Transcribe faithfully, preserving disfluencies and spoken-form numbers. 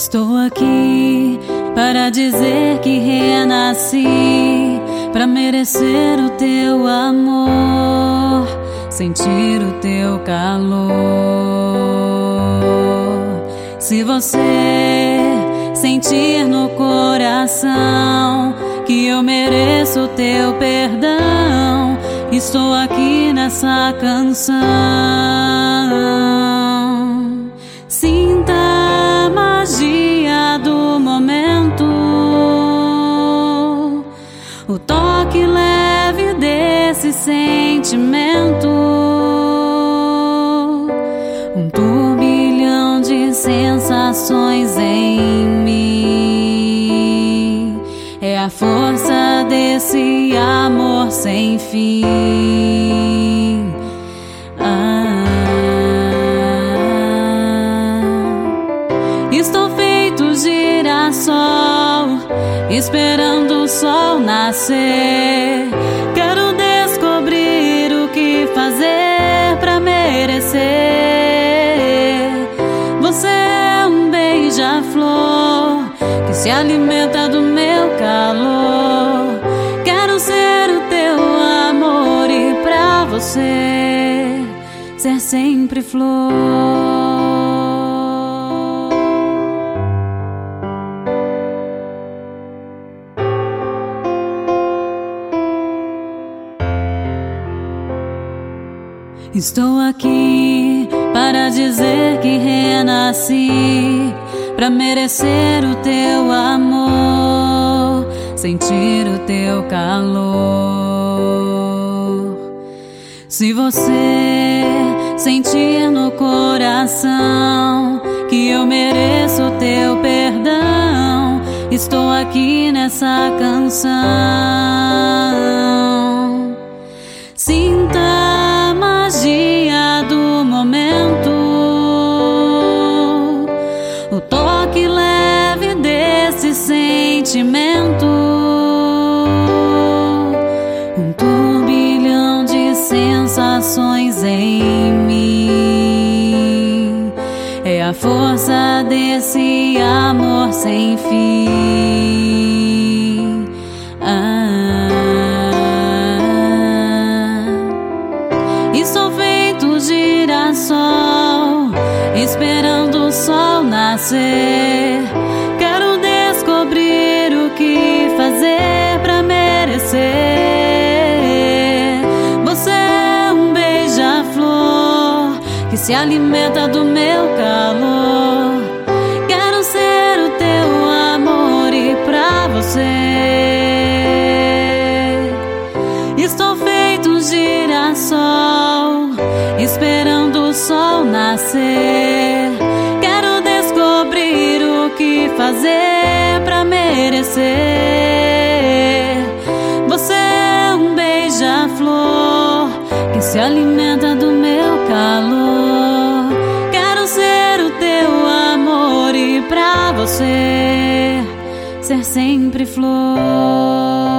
Estou aqui para dizer que renasci, para merecer o teu amor, sentir o teu calor. Se você sentir no coração que eu mereço o teu perdão, estou aqui nessa canção. Sinta a magia do momento, o toque leve desse sentimento, um turbilhão de sensações em mim. É a força desse amor sem fim. Ah, estou feito girassol, esperando o sol nascer. Quero descobrir o que fazer pra merecer. Você é um beija-flor que se alimenta do meu calor. Quero ser o teu amor e pra você ser sempre flor. Estou aqui para dizer que renasci, para merecer o teu amor, sentir o teu calor. Se você sentir no coração que eu mereço o teu perdão, estou aqui nessa canção. Sinta a magia do momento, o toque leve desse sentimento, um turbilhão de sensações em mim. É a força desse amor sem fim. Ah, estou feito girassol, esperando o sol nascer. Quero descobrir o que fazer pra merecer. Você é um beija-flor que se alimenta do meu calor. Quero ser o teu amor e pra você estou feito girassol, esperando o sol nascer. Quero descobrir o que fazer pra merecer. Você é um beija-flor que se alimenta do meu calor. Quero ser o teu amor e pra você ser sempre flor.